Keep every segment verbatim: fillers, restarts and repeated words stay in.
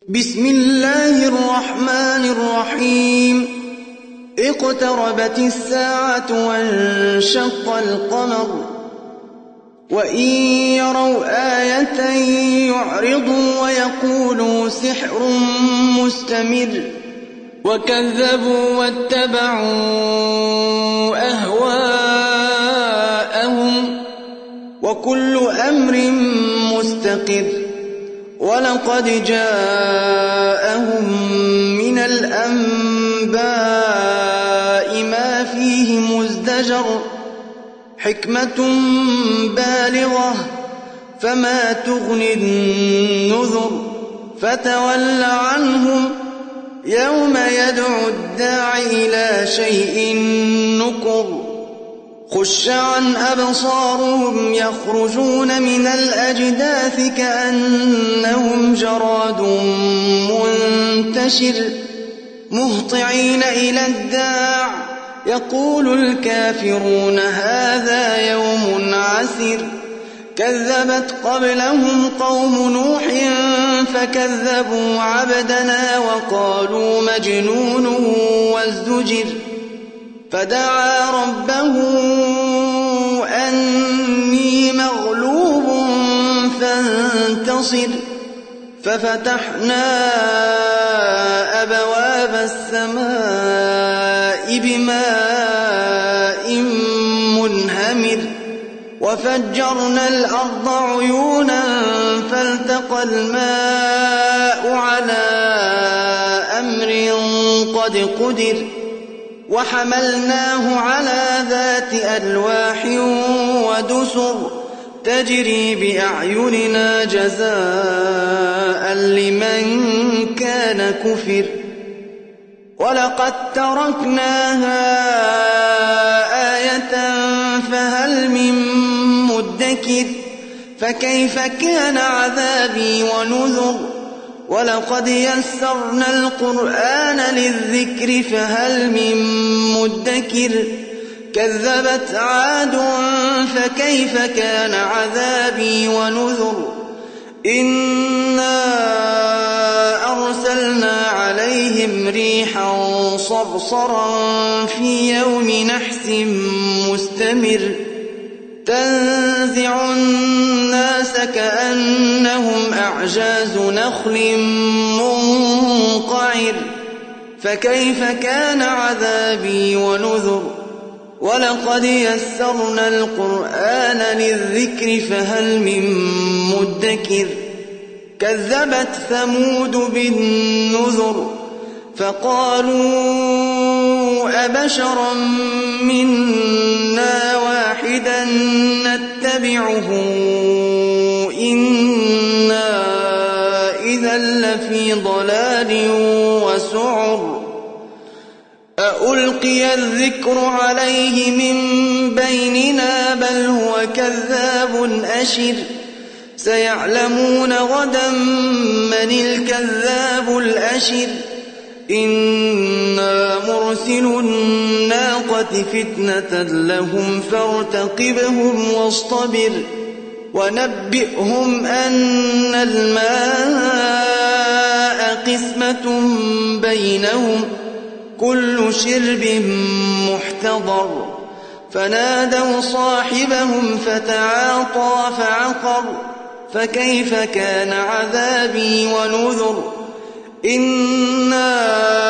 بسم الله الرحمن الرحيم اقتربت الساعة وانشق القمر وإن يروا آية يعرضوا ويقولوا سحر مستمر وكذبوا واتبعوا أهواءهم وكل أمر مستقر ولقد جاءهم من الأنباء ما فيه مزدجر حكمة بالغة فما تغني النذر فتول عنهم يوم يدعو الداعي إلى شيء نكر خش عن أبصارهم يخرجون من الأجداث كأنهم جراد منتشر مهطعين إلى الداع يقول الكافرون هذا يوم عسر كذبت قبلهم قوم نوح فكذبوا عبدنا وقالوا مجنون وازدجر فدعا ربه أني مغلوب فانتصر ففتحنا أبواب السماء بماء منهمر وفجرنا الأرض عيونا فالتقى الماء على أمر قد قدر وحملناه على ذات ألواح ودسر تجري بأعيننا جزاء لمن كان كفر ولقد تركناها آية فهل من مدكر فكيف كان عذابي ونذر ولقد يسرنا القرآن للذكر فهل من مدكر كذبت عاد فكيف كان عذابي ونذر إنا أرسلنا عليهم ريحا صرصرا في يوم نحس مستمر تنزع الناس كأنهم أعجاز نخل منقعر فكيف كان عذابي ونذر ولقد يسرنا القرآن للذكر فهل من مدكر كذبت ثمود بالنذر فقالوا أبشرا منا واحدا نتبعه إنا إذا لفي ضلال وسعر أألقي الذكر عليه من بيننا بل هو كذاب أشر سيعلمون غدا من الكذاب الأشر إنا مرسل الناقة فتنة لهم فارتقبهم واصطبر ونبئهم أن الماء قسمة بينهم كل شرب محتضر فنادوا صاحبهم فتعاطى فعقر فكيف كان عذابي ونذر إنا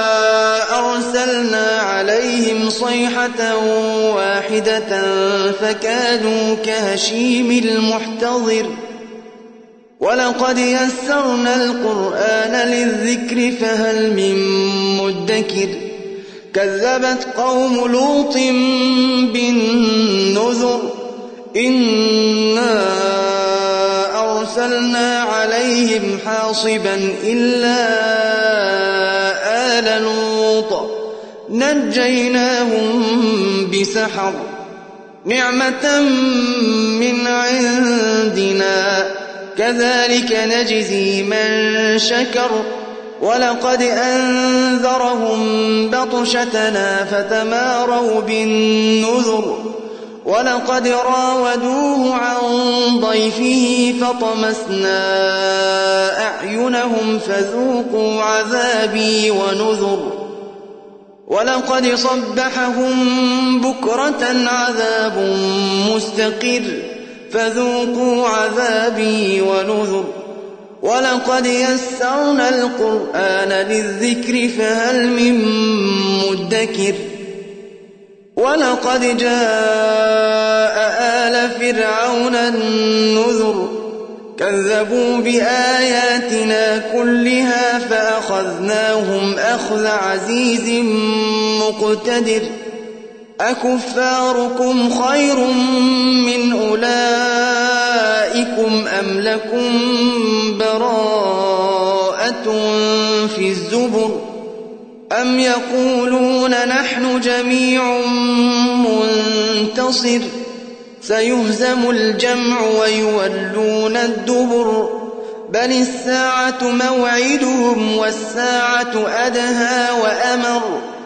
أرسلنا عليهم صيحة واحدة فكادوا كهشيم المحتضر ولقد يسرنا القرآن للذكر فهل من مدكر كذبت قوم لوط بالنذر إنا أرسلنا عليهم حاصبا إلا آل لوط نجيناهم بسحر نعمة من عندنا كذلك نجزي من شكر ولقد أنذرهم بطشتنا فتماروا بالنذر ولقد راودوه عن ضيفه فطمسنا أعينهم فذوقوا عذابي ونذر ولقد صبحهم بكرة عذاب مستقر فذوقوا عذابي ونذر ولقد يسرنا القرآن للذكر فهل من مدكر ولقد جاء آل فرعون النذر كذبوا بآياتنا كلها فأخذناهم أخذ عزيز مقتدر أكفاركم خير من أولئكم أم لكم براءة في الزبر أم يقولون نحن جميع منتصر سيهزم الجمع ويولون الدبر بل الساعة موعدهم والساعة أدهى وأمر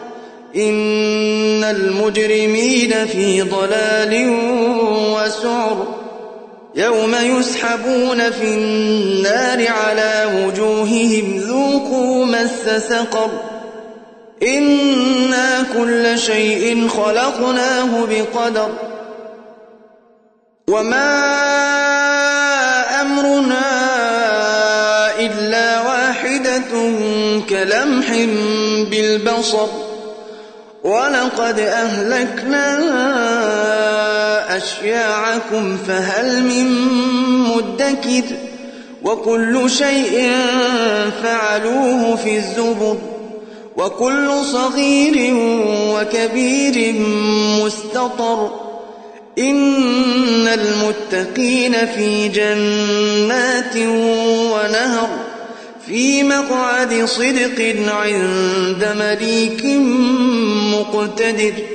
إن المجرمين في ضلال وسعر يوم يسحبون في النار على وجوههم ذوقوا مس سقر إنا كل شيء خلقناه بقدر وما أمرنا إلا واحدة كلمح بالبصر ولقد أهلكنا أشياعكم فهل من مدكر وكل شيء فعلوه في الزبر وكل صغير وكبير مستطر إن المتقين في جنات ونهر في مقعد صدق عند مليك مقتدر